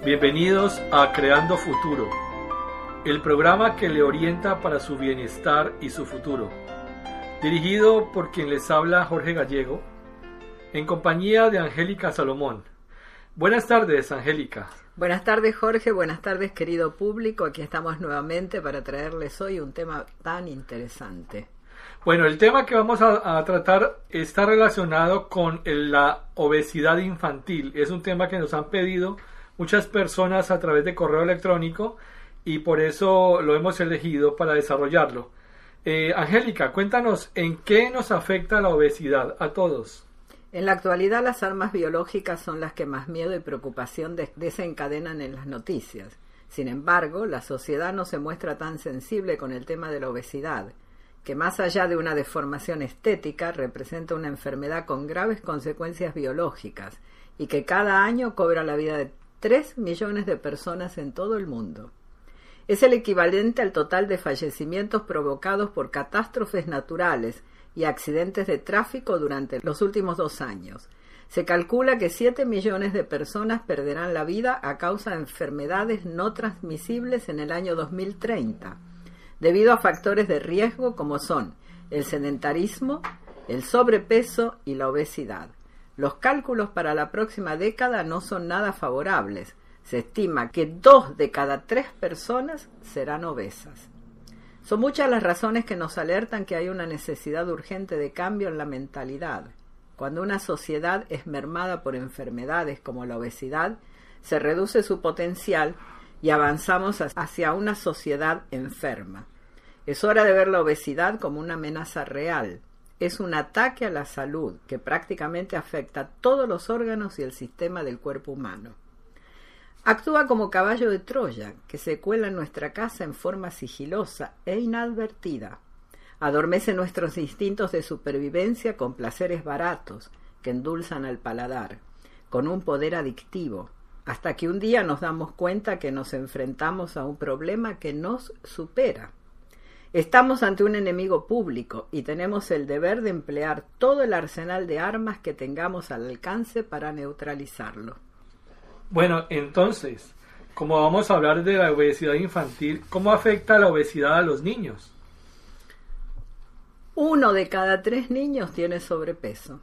Bienvenidos a Creando Futuro, el programa que le orienta para su bienestar y su futuro. Dirigido por quien les habla, Jorge Gallego, en compañía de Angélica Salomón. Buenas tardes, Angélica. Buenas tardes, Jorge. Buenas tardes, querido público. Aquí estamos nuevamente para traerles hoy un tema tan interesante. Bueno, el tema que vamos a tratar está relacionado con la obesidad infantil. Es un tema que nos han pedido muchas personas a través de correo electrónico y por eso lo hemos elegido para desarrollarlo. Angélica, cuéntanos en qué nos afecta la obesidad a todos. En la actualidad, las armas biológicas son las que más miedo y preocupación desencadenan en las noticias. Sin embargo, la sociedad no se muestra tan sensible con el tema de la obesidad, que más allá de una deformación estética, representa una enfermedad con graves consecuencias biológicas y que cada año cobra la vida de 3 millones de personas en todo el mundo. Es el equivalente al total de fallecimientos provocados por catástrofes naturales y accidentes de tráfico durante los últimos 2 años. Se calcula que 7 millones de personas perderán la vida a causa de enfermedades no transmisibles en el año 2030. Debido a factores de riesgo como son el sedentarismo, el sobrepeso y la obesidad. Los cálculos para la próxima década no son nada favorables. Se estima que 2 de cada 3 personas serán obesas. Son muchas las razones que nos alertan que hay una necesidad urgente de cambio en la mentalidad. Cuando una sociedad es mermada por enfermedades como la obesidad, se reduce su potencial y avanzamos hacia una sociedad enferma. Es hora de ver la obesidad como una amenaza real. Es un ataque a la salud que prácticamente afecta a todos los órganos y el sistema del cuerpo humano. Actúa como caballo de Troya, que se cuela en nuestra casa en forma sigilosa e inadvertida. Adormece nuestros instintos de supervivencia con placeres baratos que endulzan al paladar, con un poder adictivo, hasta que un día nos damos cuenta que nos enfrentamos a un problema que nos supera. Estamos ante un enemigo público y tenemos el deber de emplear todo el arsenal de armas que tengamos al alcance para neutralizarlo. Bueno, entonces, como vamos a hablar de la obesidad infantil, ¿cómo afecta la obesidad a los niños? 1 de cada 3 niños tiene sobrepeso.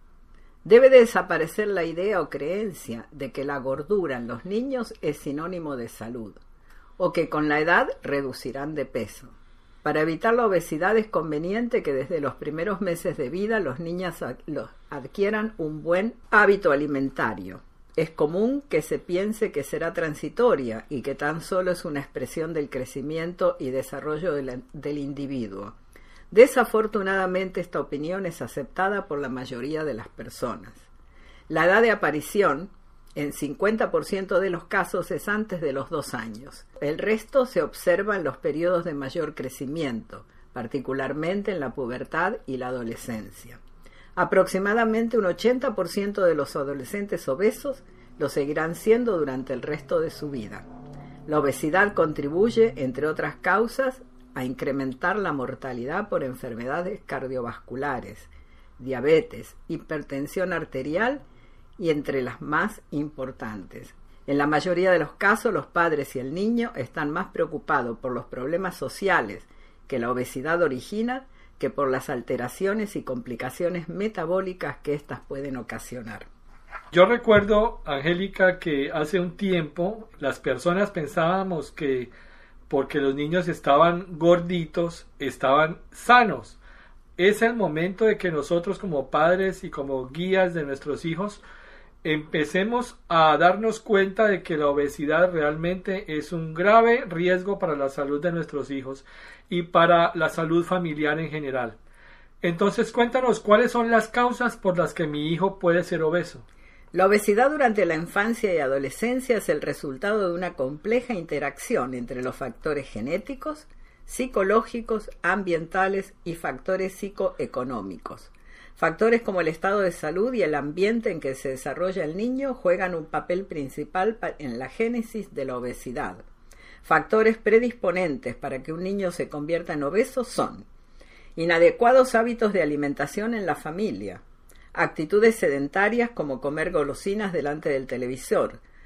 Debe de desaparecer la idea o creencia de que la gordura en los niños es sinónimo de salud, o que con la edad reducirán de peso. Para evitar la obesidad es conveniente que desde los primeros meses de vida los niños adquieran un buen hábito alimentario. Es común que se piense que será transitoria y que tan solo es una expresión del crecimiento y desarrollo del individuo. Desafortunadamente, esta opinión es aceptada por la mayoría de las personas. La edad de aparición, en 50% de los casos, es antes de los 2 años. El resto se observa en los periodos de mayor crecimiento, particularmente en la pubertad y la adolescencia. Aproximadamente un 80% de los adolescentes obesos lo seguirán siendo durante el resto de su vida. La obesidad contribuye, entre otras causas, a incrementar la mortalidad por enfermedades cardiovasculares, diabetes, hipertensión arterial y entre las más importantes. En la mayoría de los casos, los padres y el niño están más preocupados por los problemas sociales que la obesidad origina que por las alteraciones y complicaciones metabólicas que éstas pueden ocasionar. Yo recuerdo, Angélica, que hace un tiempo las personas pensábamos que porque los niños estaban gorditos, estaban sanos. Es el momento de que nosotros como padres y como guías de nuestros hijos empecemos a darnos cuenta de que la obesidad realmente es un grave riesgo para la salud de nuestros hijos y para la salud familiar en general. Entonces, cuéntanos cuáles son las causas por las que mi hijo puede ser obeso. La obesidad durante la infancia y adolescencia es el resultado de una compleja interacción entre los factores genéticos, psicológicos, ambientales y factores psicoeconómicos. Factores como el estado de salud y el ambiente en que se desarrolla el niño juegan un papel principal en la génesis de la obesidad. Factores predisponentes para que un niño se convierta en obeso son inadecuados hábitos de alimentación en la familia, actitudes sedentarias como comer golosinas delante del televisor,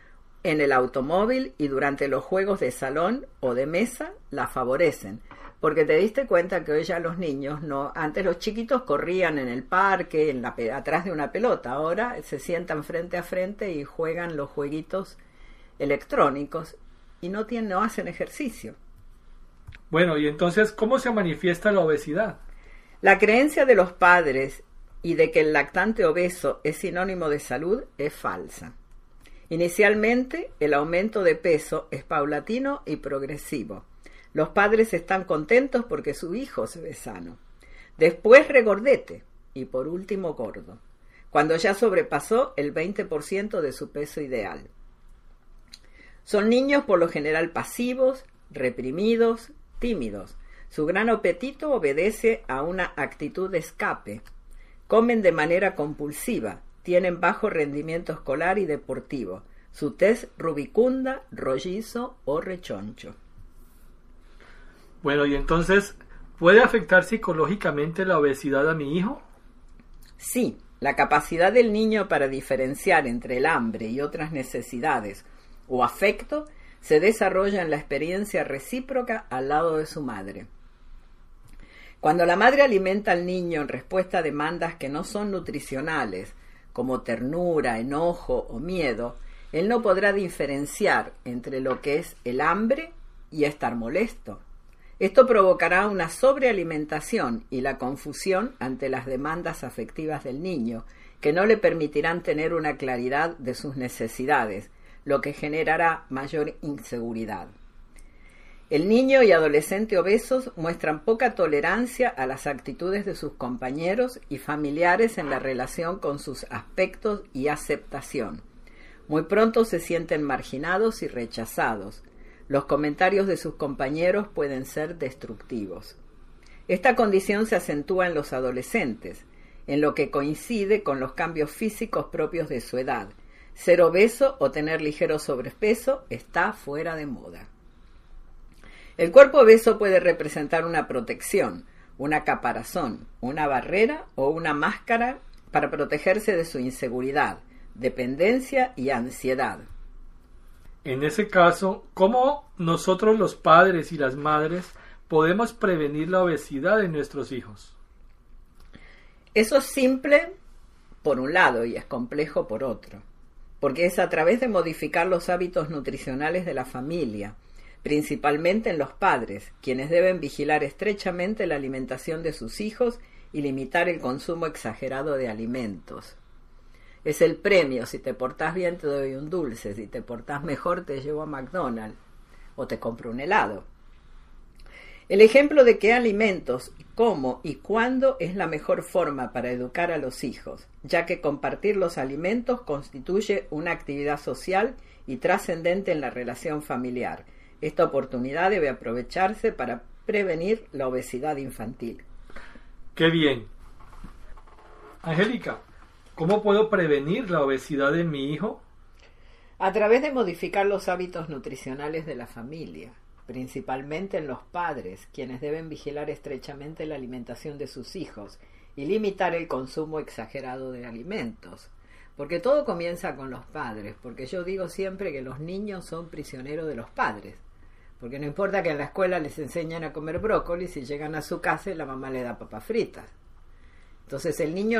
en el automóvil y durante los juegos de salón o de mesa la favorecen. Porque te diste cuenta que hoy ya los niños, antes los chiquitos corrían en el parque, atrás de una pelota, ahora se sientan frente a frente y juegan los jueguitos electrónicos y no hacen ejercicio. Bueno, y entonces, ¿cómo se manifiesta la obesidad? La creencia de los padres y de que el lactante obeso es sinónimo de salud es falsa. Inicialmente, el aumento de peso es paulatino y progresivo. Los padres están contentos porque su hijo se ve sano. Después regordete y por último gordo, cuando ya sobrepasó el 20% de su peso ideal. Son niños por lo general pasivos, reprimidos, tímidos. Su gran apetito obedece a una actitud de escape. Comen de manera compulsiva, tienen bajo rendimiento escolar y deportivo. Su tez rubicunda, rollizo o rechoncho. Bueno, y entonces, ¿puede afectar psicológicamente la obesidad a mi hijo? Sí, la capacidad del niño para diferenciar entre el hambre y otras necesidades o afecto se desarrolla en la experiencia recíproca al lado de su madre. Cuando la madre alimenta al niño en respuesta a demandas que no son nutricionales, como ternura, enojo o miedo, él no podrá diferenciar entre lo que es el hambre y estar molesto. Esto provocará una sobrealimentación y la confusión ante las demandas afectivas del niño, que no le permitirán tener una claridad de sus necesidades, lo que generará mayor inseguridad. El niño y adolescente obesos muestran poca tolerancia a las actitudes de sus compañeros y familiares en la relación con sus aspectos y aceptación. Muy pronto se sienten marginados y rechazados. Los comentarios de sus compañeros pueden ser destructivos. Esta condición se acentúa en los adolescentes, en lo que coincide con los cambios físicos propios de su edad. Ser obeso o tener ligero sobrepeso está fuera de moda. El cuerpo obeso puede representar una protección, una caparazón, una barrera o una máscara para protegerse de su inseguridad, dependencia y ansiedad. En ese caso, ¿cómo nosotros los padres y las madres podemos prevenir la obesidad de nuestros hijos? Eso es simple por un lado y es complejo por otro, porque es a través de modificar los hábitos nutricionales de la familia, principalmente en los padres, quienes deben vigilar estrechamente la alimentación de sus hijos y limitar el consumo exagerado de alimentos. Es el premio, si te portás bien te doy un dulce, si te portás mejor te llevo a McDonald's o te compro un helado. El ejemplo de qué alimentos, cómo y cuándo es la mejor forma para educar a los hijos, ya que compartir los alimentos constituye una actividad social y trascendente en la relación familiar. Esta oportunidad debe aprovecharse para prevenir la obesidad infantil. ¡Qué bien! Angélica, ¿cómo puedo prevenir la obesidad de mi hijo? A través de modificar los hábitos nutricionales de la familia, principalmente en los padres, quienes deben vigilar estrechamente la alimentación de sus hijos y limitar el consumo exagerado de alimentos. Porque todo comienza con los padres, porque yo digo siempre que los niños son prisioneros de los padres. Porque no importa que en la escuela les enseñen a comer brócoli, si llegan a su casa y la mamá le da papas fritas. Entonces el niño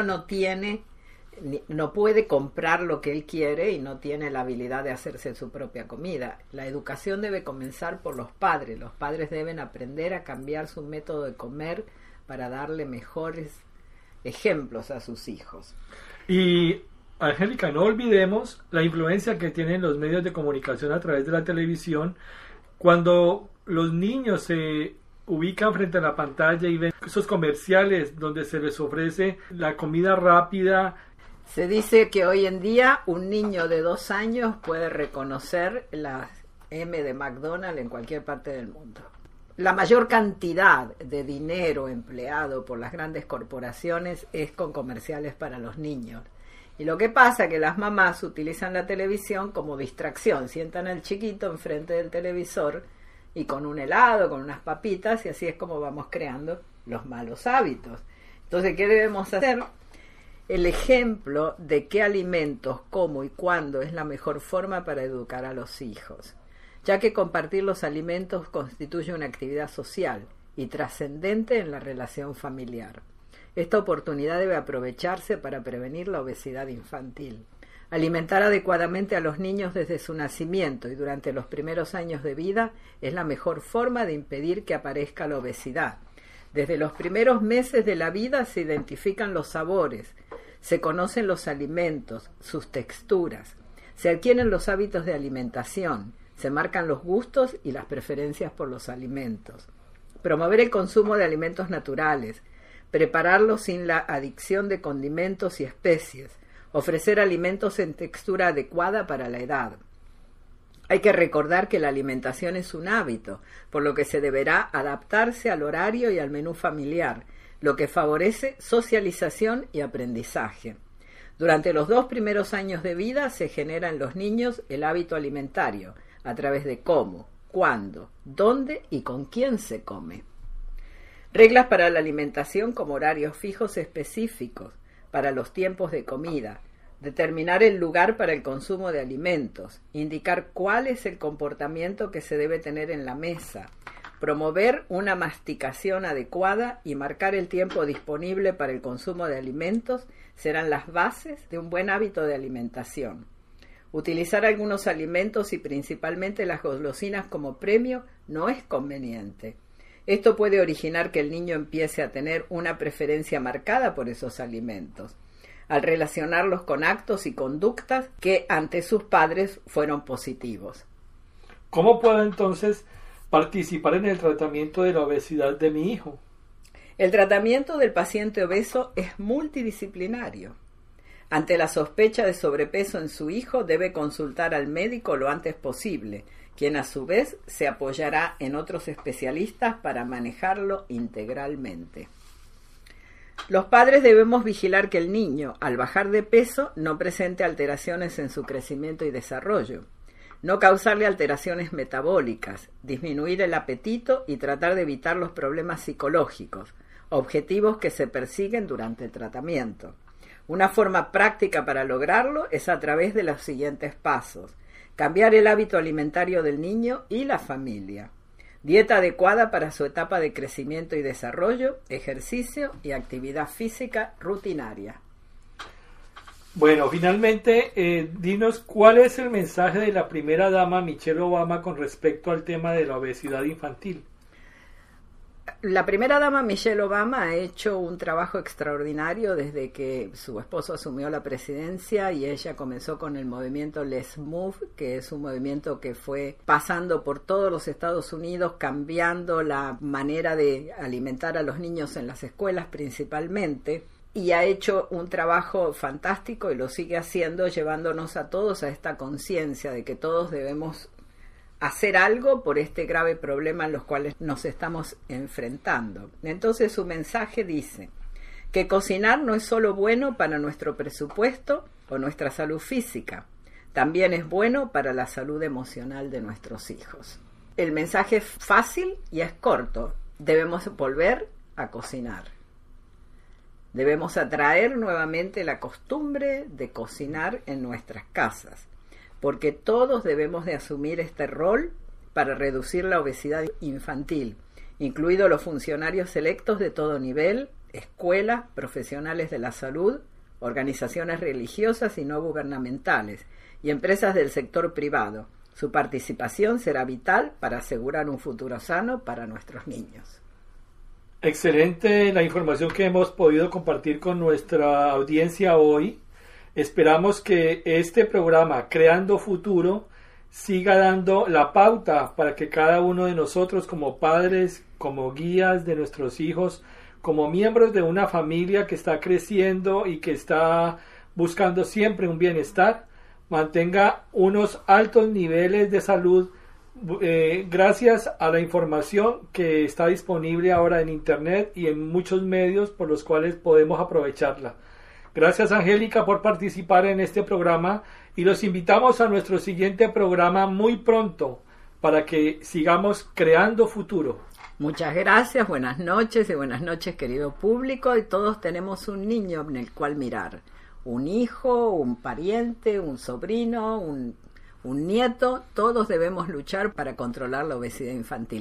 no puede comprar lo que él quiere y no tiene la habilidad de hacerse su propia comida. La educación debe comenzar por los padres. Los padres deben aprender a cambiar su método de comer para darle mejores ejemplos a sus hijos. Y, Angélica, no olvidemos la influencia que tienen los medios de comunicación a través de la televisión. Cuando los niños se ubican frente a la pantalla y ven esos comerciales donde se les ofrece la comida rápida. Se dice que hoy en día un niño de 2 años puede reconocer la M de McDonald's en cualquier parte del mundo. La mayor cantidad de dinero empleado por las grandes corporaciones es con comerciales para los niños. Y lo que pasa es que las mamás utilizan la televisión como distracción, sientan al chiquito enfrente del televisor y con un helado, con unas papitas, y así es como vamos creando los malos hábitos. Entonces, ¿qué debemos hacer? el ejemplo de qué alimentos, cómo y cuándo es la mejor forma para educar a los hijos, ya que compartir los alimentos constituye una actividad social y trascendente en la relación familiar. Esta oportunidad debe aprovecharse para prevenir la obesidad infantil. Alimentar adecuadamente a los niños desde su nacimiento y durante los primeros años de vida es la mejor forma de impedir que aparezca la obesidad. Desde los primeros meses de la vida se identifican los sabores, se conocen los alimentos, sus texturas, se adquieren los hábitos de alimentación, se marcan los gustos y las preferencias por los alimentos. Promover el consumo de alimentos naturales, prepararlos sin la adicción de condimentos y especies, ofrecer alimentos en textura adecuada para la edad. Hay que recordar que la alimentación es un hábito, por lo que se deberá adaptarse al horario y al menú familiar, lo que favorece socialización y aprendizaje. Durante los 2 primeros años de vida se genera en los niños el hábito alimentario, a través de cómo, cuándo, dónde y con quién se come. Reglas para la alimentación como horarios fijos específicos para los tiempos de comida, determinar el lugar para el consumo de alimentos, indicar cuál es el comportamiento que se debe tener en la mesa, promover una masticación adecuada y marcar el tiempo disponible para el consumo de alimentos serán las bases de un buen hábito de alimentación. Utilizar algunos alimentos y principalmente las golosinas como premio no es conveniente. Esto puede originar que el niño empiece a tener una preferencia marcada por esos alimentos, al relacionarlos con actos y conductas que ante sus padres fueron positivos. ¿Cómo puedo entonces participar en el tratamiento de la obesidad de mi hijo? El tratamiento del paciente obeso es multidisciplinario. Ante la sospecha de sobrepeso en su hijo, debe consultar al médico lo antes posible, quien a su vez se apoyará en otros especialistas para manejarlo integralmente. Los padres debemos vigilar que el niño, al bajar de peso, no presente alteraciones en su crecimiento y desarrollo, no causarle alteraciones metabólicas, disminuir el apetito y tratar de evitar los problemas psicológicos, objetivos que se persiguen durante el tratamiento. Una forma práctica para lograrlo es a través de los siguientes pasos: cambiar el hábito alimentario del niño y la familia, dieta adecuada para su etapa de crecimiento y desarrollo, ejercicio y actividad física rutinaria. Bueno, finalmente, dinos cuál es el mensaje de la primera dama Michelle Obama con respecto al tema de la obesidad infantil. La primera dama Michelle Obama ha hecho un trabajo extraordinario desde que su esposo asumió la presidencia y ella comenzó con el movimiento Let's Move, que es un movimiento que fue pasando por todos los Estados Unidos, cambiando la manera de alimentar a los niños en las escuelas principalmente, y ha hecho un trabajo fantástico y lo sigue haciendo, llevándonos a todos a esta conciencia de que todos debemos hacer algo por este grave problema en los cuales nos estamos enfrentando. Entonces su mensaje dice que cocinar no es solo bueno para nuestro presupuesto o nuestra salud física, también es bueno para la salud emocional de nuestros hijos. El mensaje es fácil y es corto: debemos volver a cocinar. Debemos atraer nuevamente la costumbre de cocinar en nuestras casas, porque todos debemos de asumir este rol para reducir la obesidad infantil, incluidos los funcionarios electos de todo nivel, escuelas, profesionales de la salud, organizaciones religiosas y no gubernamentales, y empresas del sector privado. Su participación será vital para asegurar un futuro sano para nuestros niños. Excelente la información que hemos podido compartir con nuestra audiencia hoy. Esperamos que este programa Creando Futuro siga dando la pauta para que cada uno de nosotros, como padres, como guías de nuestros hijos, como miembros de una familia que está creciendo y que está buscando siempre un bienestar, mantenga unos altos niveles de salud gracias a la información que está disponible ahora en Internet y en muchos medios por los cuales podemos aprovecharla. Gracias, Angélica, por participar en este programa y los invitamos a nuestro siguiente programa muy pronto para que sigamos creando futuro. Muchas gracias, buenas noches y buenas noches, querido público. Y todos tenemos un niño en el cual mirar. Un hijo, un pariente, un sobrino, un nieto. Todos debemos luchar para controlar la obesidad infantil.